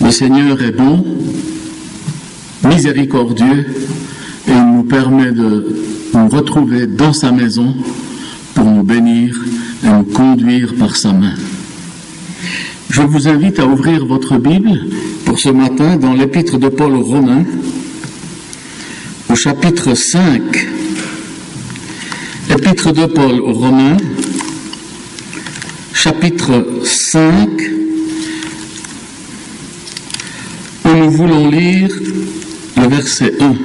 Le Seigneur est bon, miséricordieux, et il nous permet de nous retrouver dans sa maison pour nous bénir et nous conduire par sa main. Je vous invite à ouvrir votre Bible pour ce matin dans l'épître de Paul aux Romains, au chapitre 5. Épître de Paul aux Romains, chapitre 5, où nous voulons lire le verset 1.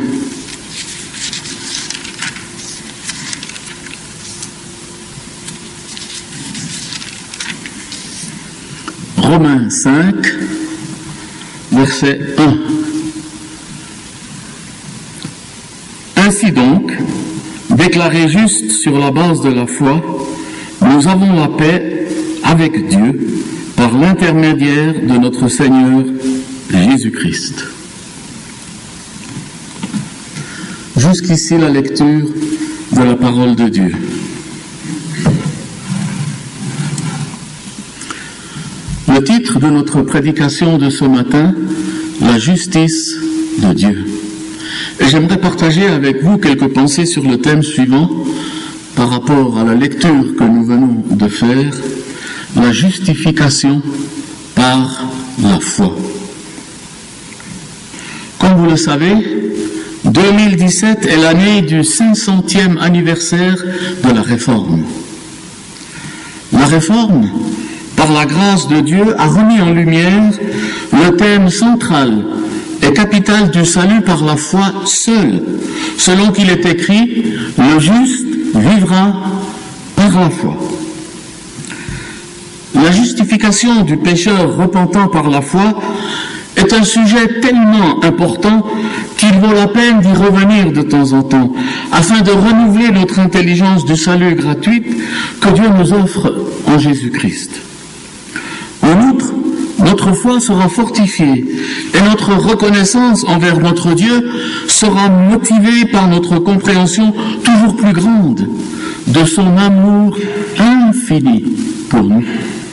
Romains 5, verset 1. Ainsi donc, déclarés justes sur la base de la foi, nous avons la paix avec Dieu par l'intermédiaire de notre Seigneur Jésus-Christ. Jusqu'ici la lecture de la parole de Dieu. Le titre de notre prédication de ce matin, la justice de Dieu. Et j'aimerais partager avec vous quelques pensées sur le thème suivant par rapport à la lecture que nous venons de faire, la justification par la foi. Comme vous le savez, 2017 est l'année du 500e anniversaire de la Réforme. La Réforme, par la grâce de Dieu, a remis en lumière le thème central et capital du salut par la foi seule, selon qu'il est écrit, le juste vivra par la foi. La justification du pécheur repentant par la foi est un sujet tellement important qu'il vaut la peine d'y revenir de temps en temps, afin de renouveler notre intelligence du salut gratuite que Dieu nous offre en Jésus-Christ. En outre, notre foi sera fortifiée et notre reconnaissance envers notre Dieu sera motivée par notre compréhension toujours plus grande de son amour infini pour nous.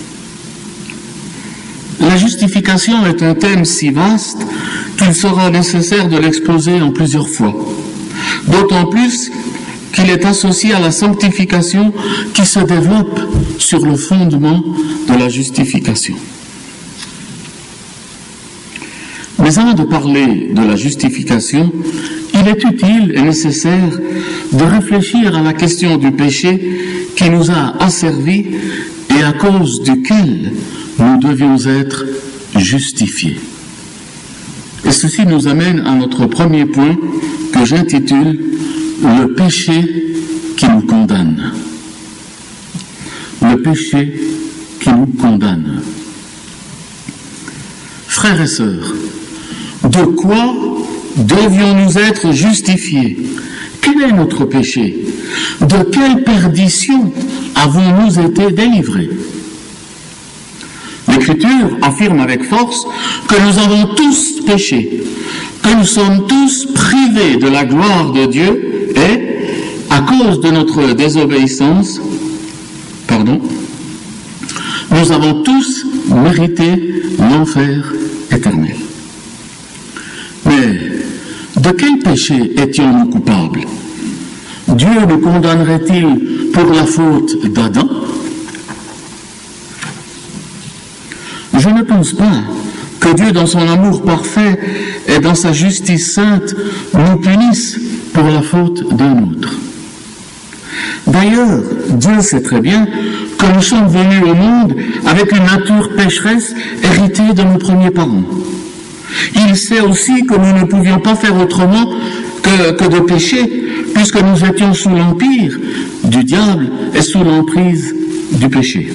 La justification est un thème si vaste qu'il sera nécessaire de l'exposer en plusieurs fois, d'autant plus qu'il est associé à la sanctification qui se développe sur le fondement de la justification. Mais avant de parler de la justification, il est utile et nécessaire de réfléchir à la question du péché qui nous a asservis et à cause duquel nous devions être justifiés. Et ceci nous amène à notre premier point que j'intitule « Le péché qui nous condamne ». Le péché qui nous condamne. Frères et sœurs, de quoi devions-nous être justifiés? Quel est notre péché? De quelle perdition avons-nous été délivrés? L'Écriture affirme avec force que nous avons tous péché, que nous sommes tous privés de la gloire de Dieu et, à cause de notre désobéissance, nous avons tous mérité l'enfer éternel. Mais de quel péché étions-nous coupables? Dieu nous condamnerait-il pour la faute d'Adam? Je ne pense pas que Dieu, dans son amour parfait et dans sa justice sainte, nous punisse pour la faute d'un autre. D'ailleurs, Dieu sait très bien que nous sommes venus au monde avec une nature pécheresse héritée de nos premiers parents. Il sait aussi que nous ne pouvions pas faire autrement que de pécher, puisque nous étions sous l'empire du diable et sous l'emprise du péché.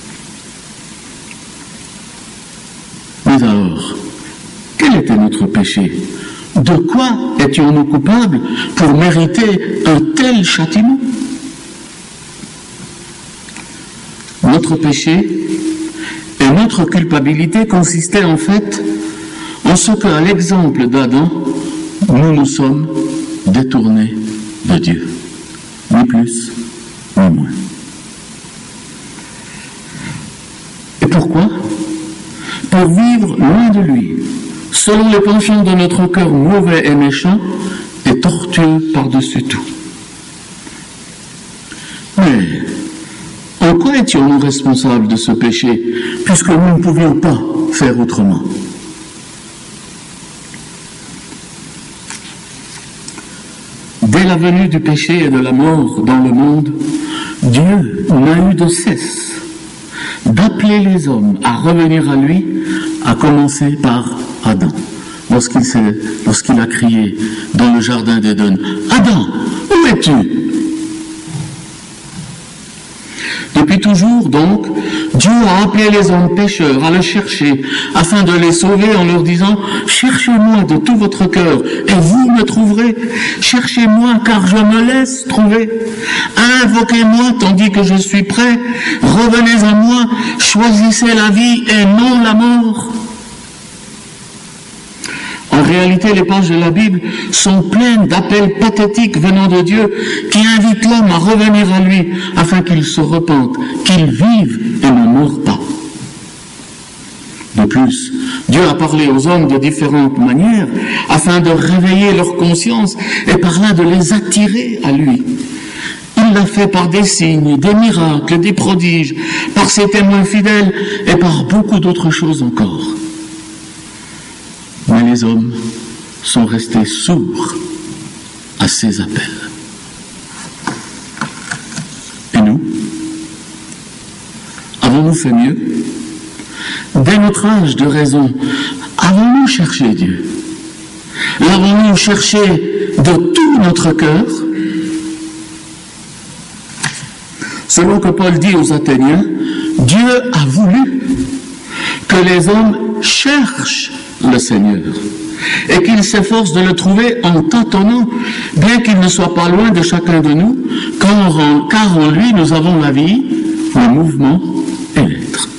Mais alors, quel était notre péché? De quoi étions-nous coupables pour mériter un tel châtiment? Notre péché et notre culpabilité consistaient en fait en ce qu'à l'exemple d'Adam, nous nous sommes détournés de Dieu, ni plus ni moins. Et pourquoi? pour vivre loin de lui, selon les penchants de notre cœur mauvais et méchant et tortueux par-dessus tout. Mais en quoi étions-nous responsables de ce péché, puisque nous ne pouvions pas faire autrement? Dès la venue du péché et de la mort dans le monde, Dieu n'a eu de cesse d'appeler les hommes à revenir à lui, à commencer par Adam, lorsqu'il a crié dans le jardin d'Éden, « Adam, où es-tu » Depuis toujours, donc, Dieu a appelé les hommes pécheurs à le chercher, afin de les sauver en leur disant « Cherchez-moi de tout votre cœur, et vous me trouverez. Cherchez-moi, car je me laisse trouver. Invoquez-moi, tandis que je suis prêt. Revenez à moi, choisissez la vie et non la mort. » En réalité, les pages de la Bible sont pleines d'appels pathétiques venant de Dieu qui invitent l'homme à revenir à lui afin qu'il se repente, qu'il vive et ne meure pas. De plus, Dieu a parlé aux hommes de différentes manières afin de réveiller leur conscience et par là de les attirer à lui. Il l'a fait par des signes, des miracles, des prodiges, par ses témoins fidèles et par beaucoup d'autres choses encore. Mais les hommes sont restés sourds à ces appels. Et nous, avons-nous fait mieux? Dès notre âge de raison, avons-nous cherché Dieu? L'avons-nous cherché de tout notre cœur? Selon que Paul dit aux Athéniens, Dieu a voulu que les hommes cherchent le Seigneur et qu'ils s'efforcent de le trouver en tâtonnant, bien qu'il ne soit pas loin de chacun de nous, car en lui nous avons la vie, le mouvement et l'être.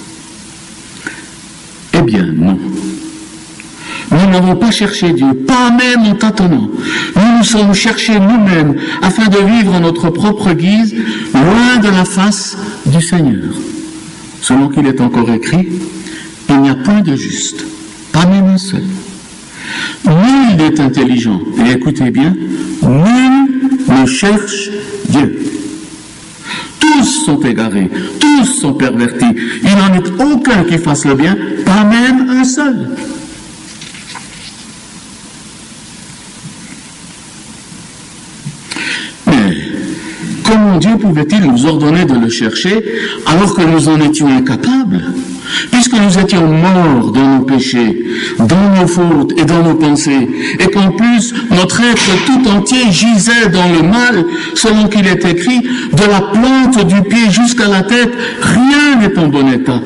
Eh bien non, nous n'avons pas cherché Dieu, pas même en tâtonnant. Nous nous sommes cherchés nous-mêmes afin de vivre à notre propre guise, loin de la face du Seigneur. Selon qu'il est encore écrit, il n'y a point de juste, pas même un seul. Nul n'est intelligent, et écoutez bien, nul ne cherche Dieu. Tous sont égarés, tous sont pervertis. Il n'en est aucun qui fasse le bien, pas même un seul. Mais comment Dieu pouvait-il nous ordonner de le chercher alors que nous en étions incapables? Puisque nous étions morts dans nos péchés, dans nos fautes et dans nos pensées, et qu'en plus notre être tout entier gisait dans le mal, selon qu'il est écrit, de la plante du pied jusqu'à la tête, rien n'est en bon état.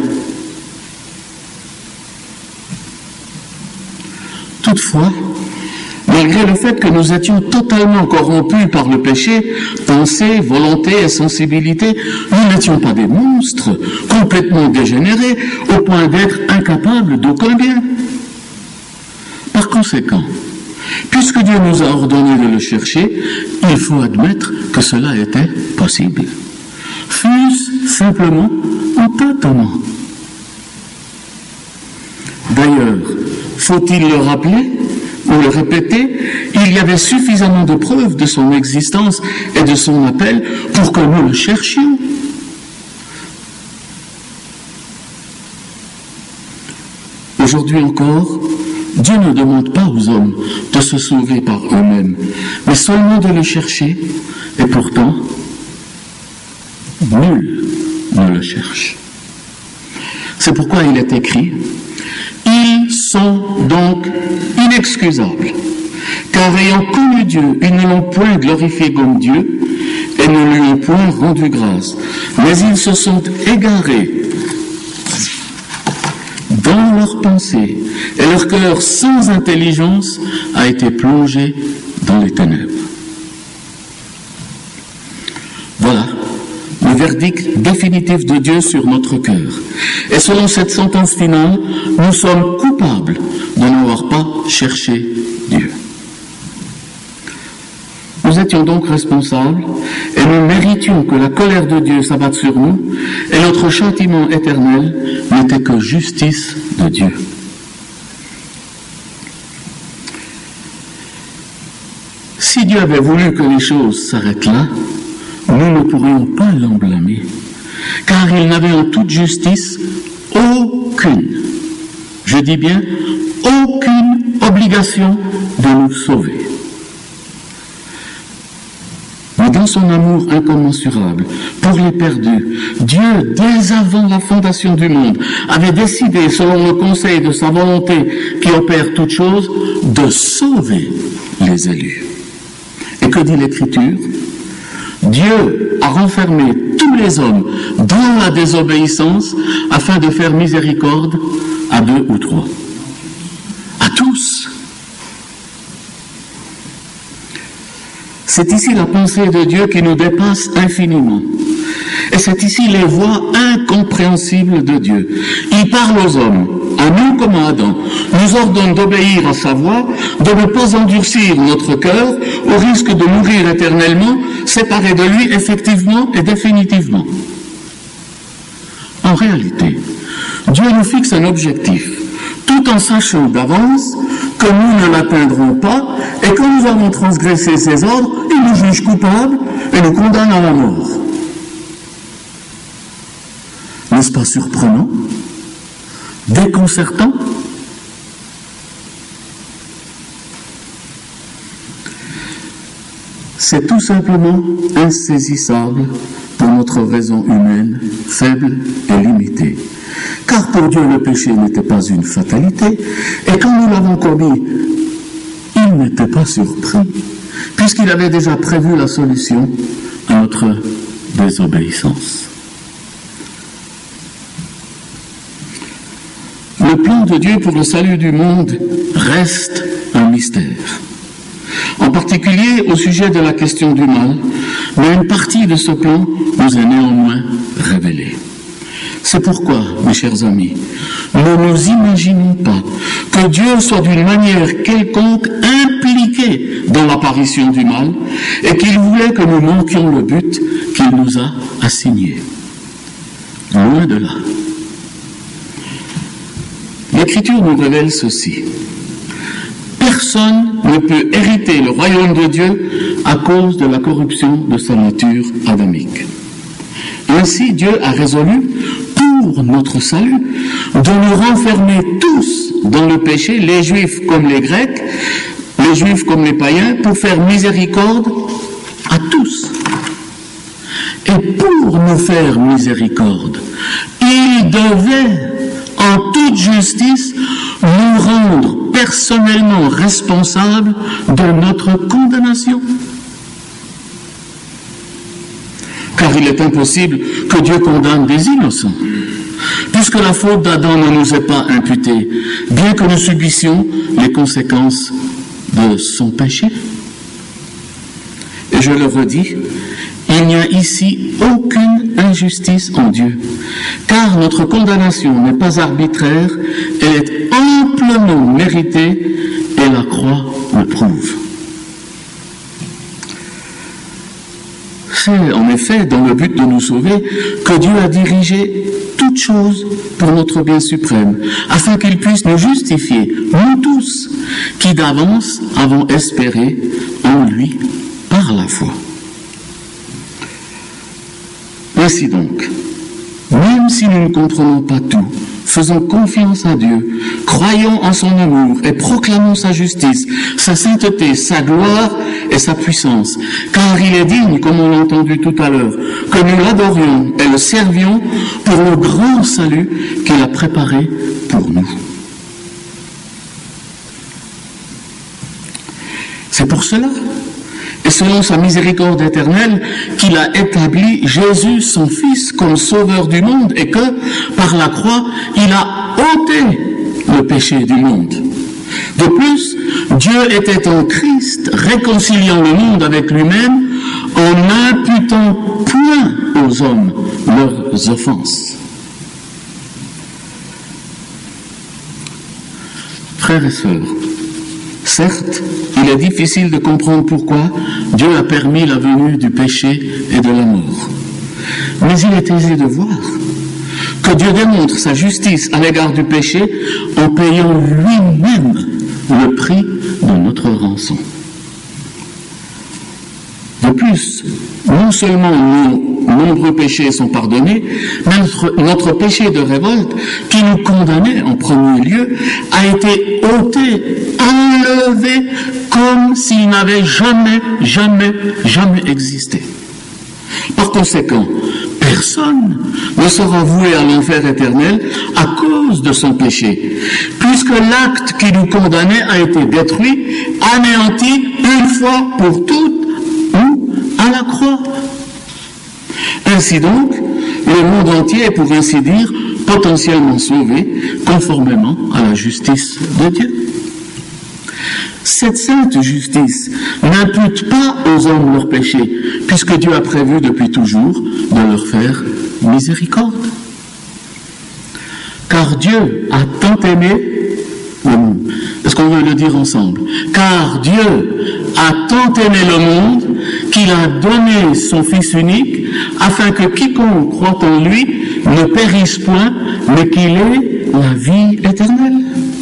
Toutefois, malgré le fait que nous étions totalement corrompus par le péché, pensée, volonté et sensibilité, nous n'étions pas des monstres, complètement dégénérés, au point d'être incapables d'aucun bien. Par conséquent, puisque Dieu nous a ordonné de le chercher, il faut admettre que cela était possible. Fût-ce simplement en tâtonnant. D'ailleurs, faut-il le rappeler ou le répéter, il y avait suffisamment de preuves de son existence et de son appel pour que nous le cherchions. Aujourd'hui encore, Dieu ne demande pas aux hommes de se sauver par eux-mêmes, mais seulement de le chercher, et pourtant, nul ne le cherche. C'est pourquoi il est écrit, ils sont donc inexcusables, car ayant connu Dieu, ils ne l'ont point glorifié comme Dieu et ne lui ont point rendu grâce, mais ils se sont égarés dans leurs pensées, et leur cœur sans intelligence a été plongé dans les ténèbres. Voilà le verdict définitif de Dieu sur notre cœur. Et selon cette sentence finale, nous sommes coupables de n'avoir pas cherché Dieu. Nous Nous étions donc responsables et nous méritions que la colère de Dieu s'abatte sur nous et notre châtiment éternel n'était que justice de Dieu. Si Dieu avait voulu que les choses s'arrêtent là, nous ne pourrions pas l'en blâmer, car il n'avait en toute justice aucune, je dis bien aucune obligation de nous sauver. Mais dans son amour incommensurable pour les perdus, Dieu, dès avant la fondation du monde, avait décidé, selon le conseil de sa volonté qui opère toutes choses, de sauver les élus. Et que dit l'Écriture? Dieu a renfermé tous les hommes dans la désobéissance afin de faire miséricorde à 2 ou 3. À tous. C'est ici la pensée de Dieu qui nous dépasse infiniment. Et c'est ici les voies incompréhensibles de Dieu. Il parle aux hommes, à nous comme à Adam, nous ordonne d'obéir à sa voix, de ne pas endurcir notre cœur au risque de mourir éternellement, séparés de lui effectivement et définitivement. En réalité, Dieu nous fixe un objectif, tout en sachant d'avance que nous ne l'atteindrons pas et que nous avons transgressé ses ordres, il nous juge coupables et nous condamne à la mort. N'est-ce pas surprenant? Déconcertant? C'est tout simplement insaisissable pour notre raison humaine, faible et limitée. Car pour Dieu, le péché n'était pas une fatalité, et quand nous l'avons commis, il n'était pas surpris, puisqu'il avait déjà prévu la solution à notre désobéissance. Le plan de Dieu pour le salut du monde reste un mystère. En particulier au sujet de la question du mal, mais une partie de ce plan nous est néanmoins révélée. C'est pourquoi, mes chers amis, ne nous imaginons pas que Dieu soit d'une manière quelconque impliqué dans l'apparition du mal et qu'il voulait que nous manquions le but qu'il nous a assigné. Loin de là. L'Écriture nous révèle ceci. Personne ne peut hériter le royaume de Dieu à cause de la corruption de sa nature adamique. Ainsi, Dieu a résolu, pour notre salut, de nous renfermer tous dans le péché, les Juifs comme les Grecs, les Juifs comme les païens, pour faire miséricorde à tous. Et pour nous faire miséricorde, il devait, en toute justice, nous rendre personnellement responsables de notre condamnation. Car il est impossible que Dieu condamne des innocents, puisque la faute d'Adam ne nous est pas imputée, bien que nous subissions les conséquences de son péché. Et je le redis, il n'y a ici aucune injustice en Dieu, car notre condamnation n'est pas arbitraire, elle est amplement méritée et la croix le prouve. C'est en effet dans le but de nous sauver que Dieu a dirigé toutes choses pour notre bien suprême, afin qu'il puisse nous justifier, nous tous, qui d'avance avons espéré en lui par la foi. Ainsi donc, même si nous ne comprenons pas tout, faisons confiance à Dieu, croyons en son amour et proclamons sa justice, sa sainteté, sa gloire et sa puissance, car il est digne, comme on l'a entendu tout à l'heure, que nous l'adorions et le servions pour le grand salut qu'il a préparé pour nous. C'est pour cela, et selon sa miséricorde éternelle, qu'il a établi Jésus, son Fils, comme sauveur du monde, et que, par la croix, il a ôté le péché du monde. De plus, Dieu était en Christ, réconciliant le monde avec lui-même, en n'imputant point aux hommes leurs offenses. Frères et sœurs, Certes, il est difficile de comprendre pourquoi Dieu a permis la venue du péché et de la mort. Mais il est aisé de voir que Dieu démontre sa justice à l'égard du péché en payant lui-même le prix de notre rançon. De plus, non seulement nos nombreux péchés sont pardonnés, mais notre péché de révolte, qui nous condamnait en premier lieu, a été ôté, enlevé, comme s'il n'avait jamais existé. Par conséquent, personne ne sera voué à l'enfer éternel à cause de son péché, puisque l'acte qui nous condamnait a été détruit, anéanti une fois pour toutes, à la croix. Ainsi donc, le monde entier est, pour ainsi dire, potentiellement sauvé, conformément à la justice de Dieu. Cette sainte justice n'impute pas aux hommes leurs péchés, puisque Dieu a prévu depuis toujours de leur faire miséricorde. Car Dieu a tant aimé le monde. Est-ce qu'on veut le dire ensemble? Car Dieu a tant aimé le monde qu'il a donné son Fils unique, afin que quiconque croit en lui ne périsse point, mais qu'il ait la vie éternelle.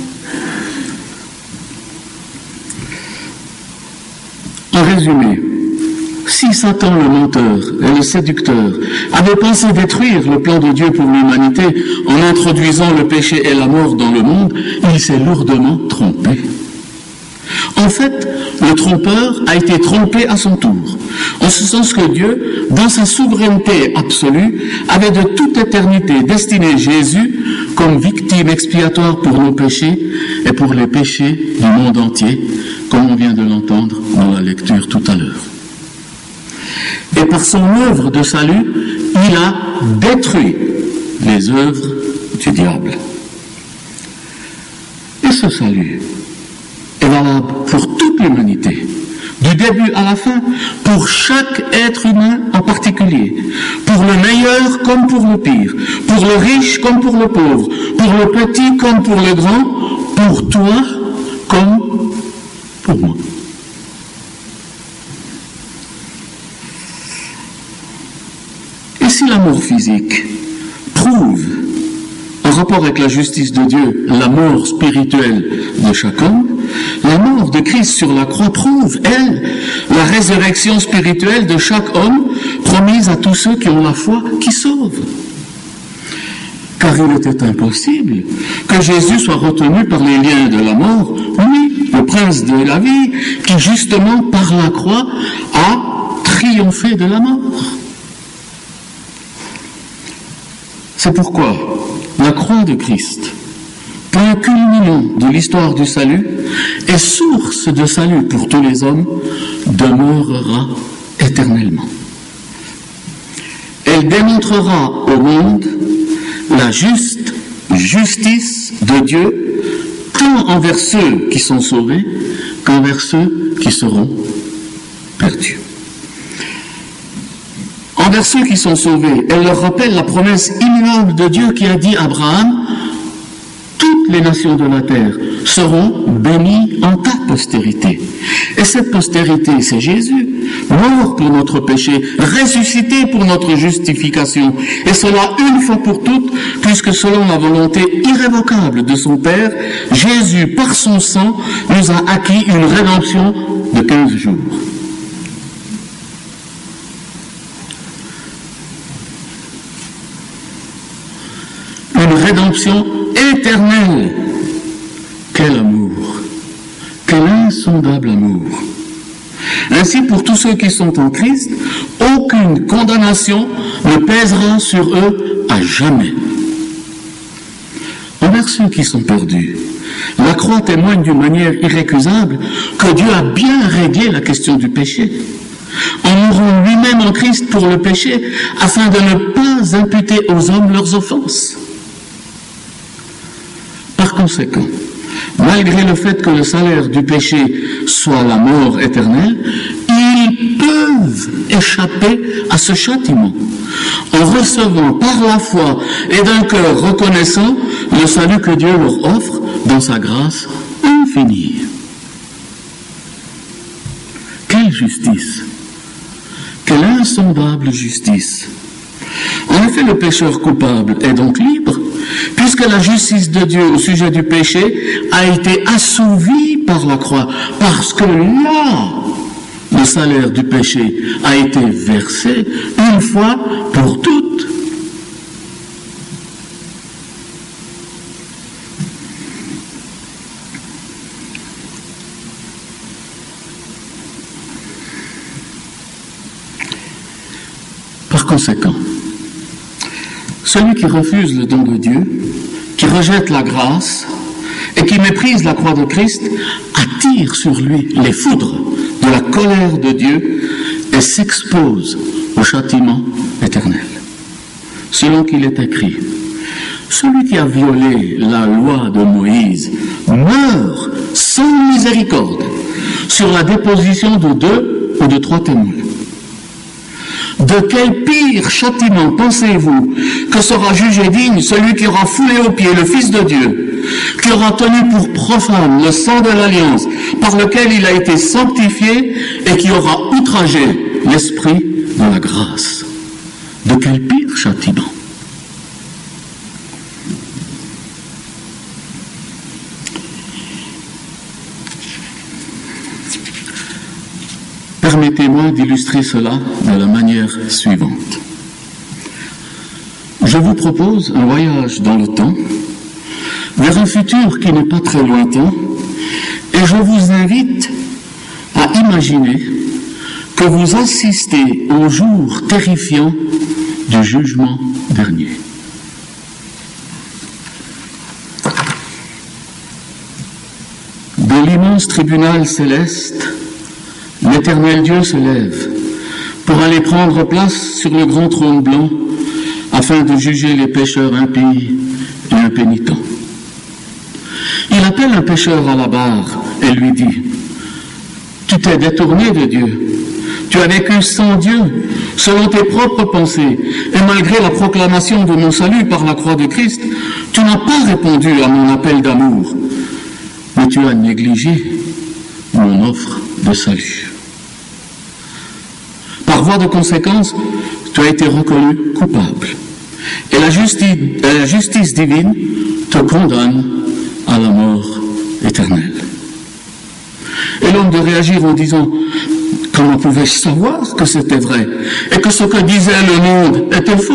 En résumé, si Satan le menteur et le séducteur avait pensé détruire le plan de Dieu pour l'humanité en introduisant le péché et la mort dans le monde, il s'est lourdement trompé. En fait, le trompeur a été trompé à son tour, en ce sens que Dieu, dans sa souveraineté absolue, avait de toute éternité destiné Jésus comme victime expiatoire pour nos péchés et pour les péchés du monde entier, comme on vient de l'entendre dans la lecture tout à l'heure. Et par son œuvre de salut, il a détruit les œuvres du diable. Et ce salut est valable pour toute l'humanité, du début à la fin, pour chaque être humain en particulier, pour le meilleur comme pour le pire, pour le riche comme pour le pauvre, pour le petit comme pour le grand, pour toi comme pour moi. Et si l'amour physique prouve, en rapport avec la justice de Dieu, la mort spirituelle de chaque homme, la mort de Christ sur la croix prouve, elle, la résurrection spirituelle de chaque homme, promise à tous ceux qui ont la foi, qui sauvent. Car il était impossible que Jésus soit retenu par les liens de la mort, lui, le prince de la vie, qui justement par la croix a triomphé de la mort. C'est pourquoi la croix de Christ, point culminant de l'histoire du salut et source de salut pour tous les hommes, demeurera éternellement. Elle démontrera au monde la juste justice de Dieu, tant envers ceux qui sont sauvés qu'envers ceux qui seront perdus. Envers ceux qui sont sauvés, elle leur rappelle la promesse immuable de Dieu qui a dit à Abraham: toutes les nations de la terre seront bénies en ta postérité. Et cette postérité, c'est Jésus, mort pour notre péché, ressuscité pour notre justification, et cela une fois pour toutes, puisque selon la volonté irrévocable de son Père, Jésus, par son sang, nous a acquis une rédemption de 15 jours. Une rédemption éternelle. Quel amour! Quel insondable amour! Ainsi, pour tous ceux qui sont en Christ, aucune condamnation ne pèsera sur eux à jamais. Envers ceux qui sont perdus, la croix témoigne d'une manière irrécusable que Dieu a bien réglé la question du péché, en mourant lui-même en Christ pour le péché, afin de ne pas imputer aux hommes leurs offenses. Par conséquent, malgré le fait que le salaire du péché soit la mort éternelle, ils peuvent échapper à ce châtiment en recevant par la foi et d'un cœur reconnaissant le salut que Dieu leur offre dans sa grâce infinie. quelle justice! Quelle insondable justice! En effet, le pécheur coupable est donc libre, puisque la justice de Dieu au sujet du péché a été assouvie par la croix, parce que là, le salaire du péché a été versé une fois pour toutes. Par conséquent, celui qui refuse le don de Dieu, qui rejette la grâce et qui méprise la croix de Christ, attire sur lui les foudres de la colère de Dieu et s'expose au châtiment éternel. Selon qu'il est écrit, celui qui a violé la loi de Moïse meurt sans miséricorde sur la déposition de 2 ou de 3 témoins. De quel pire châtiment pensez-vous que sera jugé digne celui qui aura foulé aux pieds le Fils de Dieu, qui aura tenu pour profane le sang de l'alliance par lequel il a été sanctifié et qui aura outragé l'esprit de la grâce? De quel pire châtiment? Permettez-moi d'illustrer cela de la manière suivante. Je vous propose un voyage dans le temps, vers un futur qui n'est pas très lointain, et je vous invite à imaginer que vous assistez au jour terrifiant du jugement dernier. Dans l'immense tribunal céleste, l'Éternel Dieu se lève pour aller prendre place sur le grand trône blanc afin de juger les pécheurs impies et impénitents. Il appelle un pécheur à la barre et lui dit: « Tu t'es détourné de Dieu, tu as vécu sans Dieu, selon tes propres pensées, et malgré la proclamation de mon salut par la croix de Christ, tu n'as pas répondu à mon appel d'amour, mais tu as négligé mon offre de salut. Par voie de conséquence, tu as été reconnu coupable. Et la justice divine te condamne à la mort éternelle. » Et l'homme de réagir en disant: « Comment pouvais-je savoir que c'était vrai et que ce que disait le monde était faux ?»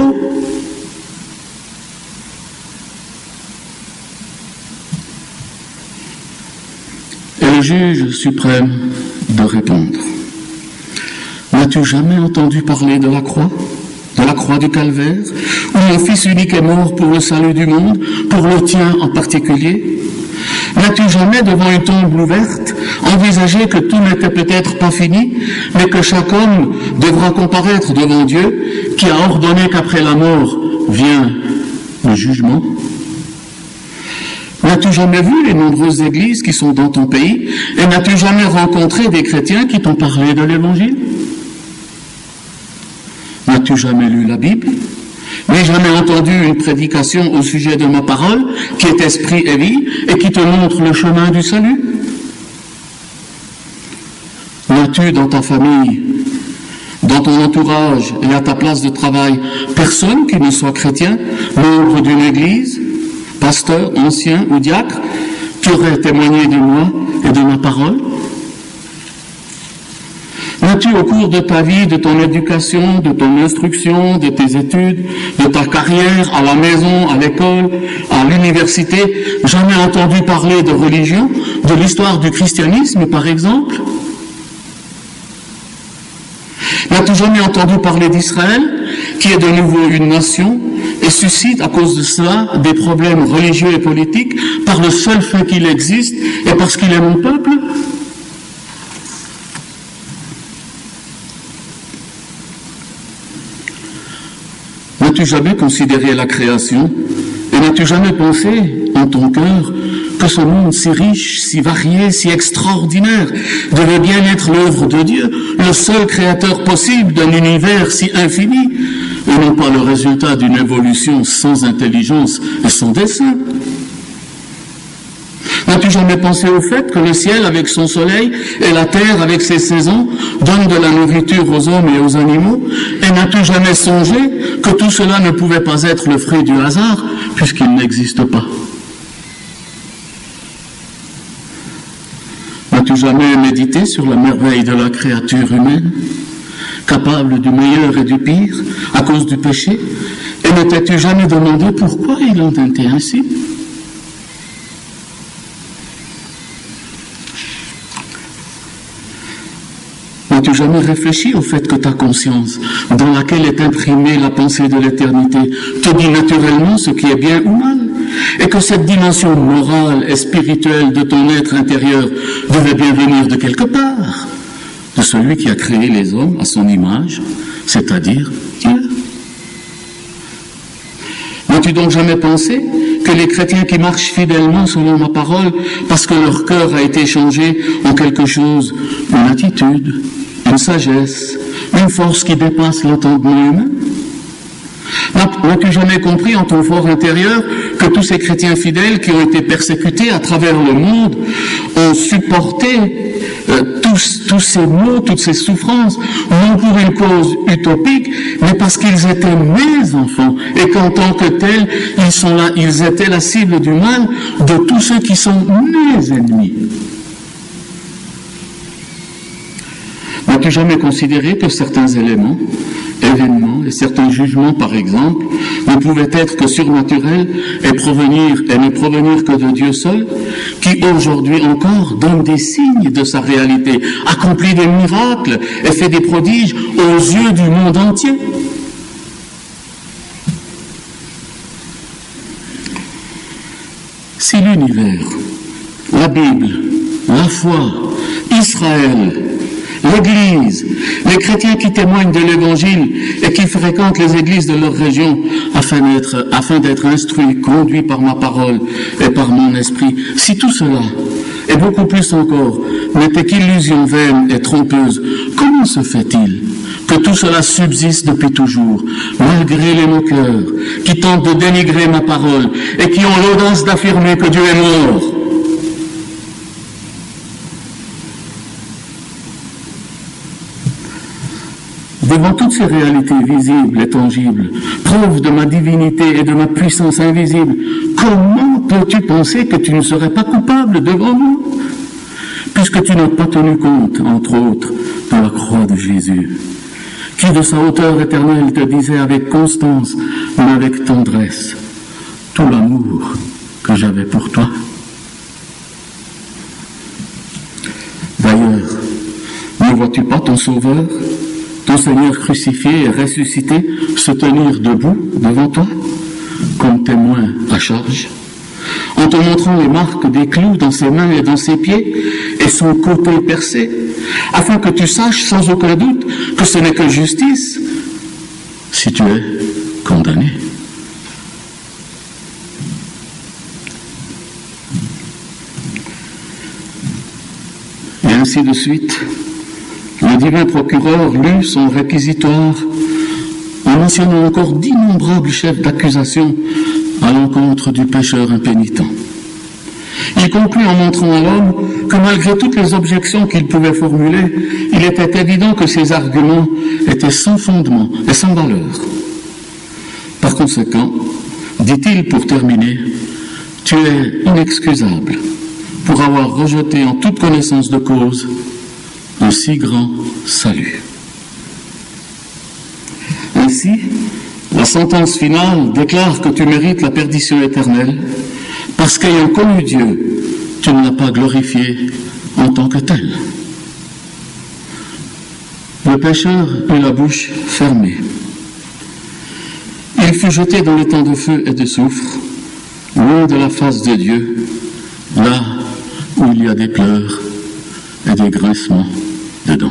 Et le juge suprême de répondre: « N'as-tu jamais entendu parler de la croix du calvaire, où mon Fils unique est mort pour le salut du monde, pour le tien en particulier? N'as-tu jamais, devant une tombe ouverte, envisagé que tout n'était peut-être pas fini, mais que chaque homme devra comparaître devant Dieu, qui a ordonné qu'après la mort vient le jugement? N'as-tu jamais vu les nombreuses églises qui sont dans ton pays, et n'as-tu jamais rencontré des chrétiens qui t'ont parlé de l'Évangile? N'as-tu jamais lu la Bible? N'as jamais entendu une prédication au sujet de ma parole, qui est esprit et vie, et qui te montre le chemin du salut? N'as-tu dans ta famille, dans ton entourage et à ta place de travail, personne qui ne soit chrétien, membre d'une église, pasteur, ancien ou diacre, qui aurait témoigné de moi et de ma parole? N'as-tu au cours de ta vie, de ton éducation, de ton instruction, de tes études, de ta carrière, à la maison, à l'école, à l'université, jamais entendu parler de religion, de l'histoire du christianisme par exemple? N'as-tu jamais entendu parler d'Israël, qui est de nouveau une nation, et suscite à cause de cela des problèmes religieux et politiques, par le seul fait qu'il existe et parce qu'il est mon peuple? N'as-tu jamais considéré la création et n'as-tu jamais pensé en ton cœur que ce monde si riche, si varié, si extraordinaire devait bien être l'œuvre de Dieu, le seul créateur possible d'un univers si infini, et non pas le résultat d'une évolution sans intelligence et sans dessein? N'as-tu jamais pensé au fait que le ciel avec son soleil et la terre avec ses saisons donnent de la nourriture aux hommes et aux animaux? Et n'as-tu jamais songé que tout cela ne pouvait pas être le fruit du hasard, puisqu'il n'existe pas? N'as-tu jamais médité sur la merveille de la créature humaine, capable du meilleur et du pire à cause du péché? Et ne t'es-tu jamais demandé pourquoi il en était ainsi? N'as-tu jamais réfléchi au fait que ta conscience, dans laquelle est imprimée la pensée de l'éternité, te dit naturellement ce qui est bien ou mal, et que cette dimension morale et spirituelle de ton être intérieur devait bien venir de quelque part, de celui qui a créé les hommes à son image, c'est-à-dire Dieu? N'as-tu donc jamais pensé que les chrétiens qui marchent fidèlement selon ma parole, parce que leur cœur a été changé en quelque chose, une attitude, une sagesse, une force qui dépasse l'entendement humain? N'as-tu jamais compris en ton fort intérieur que tous ces chrétiens fidèles qui ont été persécutés à travers le monde ont supporté tous ces maux, toutes ces souffrances, non pour une cause utopique, mais parce qu'ils étaient mes enfants, et qu'en tant que tels, ils étaient la cible du mal de tous ceux qui sont mes ennemis? N'as-tu jamais considéré que certains événements et certains jugements, par exemple, ne pouvaient être que surnaturels et ne provenir que de Dieu seul, qui aujourd'hui encore donne des signes de sa réalité, accomplit des miracles et fait des prodiges aux yeux du monde entier? Si l'univers, la Bible, la foi, Israël, l'Église, les chrétiens qui témoignent de l'Évangile et qui fréquentent les églises de leur région afin d'être instruits, conduits par ma parole et par mon esprit, si tout cela, et beaucoup plus encore, n'était qu'illusion vaine et trompeuse, comment se fait-il que tout cela subsiste depuis toujours, malgré les moqueurs qui tentent de dénigrer ma parole et qui ont l'audace d'affirmer que Dieu est mort? Devant toutes ces réalités visibles et tangibles, preuve de ma divinité et de ma puissance invisible, comment peux-tu penser que tu ne serais pas coupable devant moi, puisque tu n'as pas tenu compte, entre autres, de la croix de Jésus, qui de sa hauteur éternelle te disait avec constance, mais avec tendresse, tout l'amour que j'avais pour toi? D'ailleurs, ne vois-tu pas ton Sauveur, ton Seigneur crucifié et ressuscité, se tenir debout devant toi, comme témoin à charge, en te montrant les marques des clous dans ses mains et dans ses pieds, et son côté percé, afin que tu saches sans aucun doute que ce n'est que justice si tu es condamné. Et ainsi de suite. Le divin procureur lut son réquisitoire en mentionnant encore d'innombrables chefs d'accusation à l'encontre du pécheur impénitent. Il conclut en montrant à l'homme que malgré toutes les objections qu'il pouvait formuler, il était évident que ses arguments étaient sans fondement et sans valeur. Par conséquent, dit-il pour terminer, tu es inexcusable pour avoir rejeté en toute connaissance de cause un si grand salut. Ainsi, la sentence finale déclare que tu mérites la perdition éternelle parce qu'ayant connu Dieu, tu ne l'as pas glorifié en tant que tel. Le pécheur eut la bouche fermée. Il fut jeté dans les temps de feu et de soufre, loin de la face de Dieu, là où il y a des pleurs et des grincements dedans.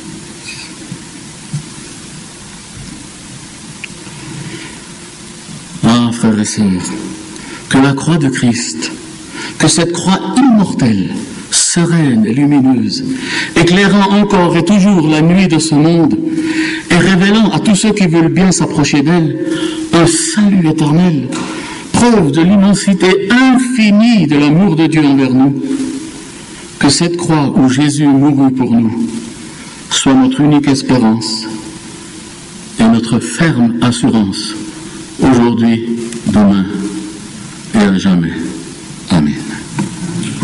Ah, frères et sœurs, que la croix de Christ, que cette croix immortelle, sereine et lumineuse, éclairant encore et toujours la nuit de ce monde, et révélant à tous ceux qui veulent bien s'approcher d'elle un salut éternel, preuve de l'immensité infinie de l'amour de Dieu envers nous, que cette croix où Jésus mourut pour nous soit notre unique espérance et notre ferme assurance, aujourd'hui, demain et à jamais.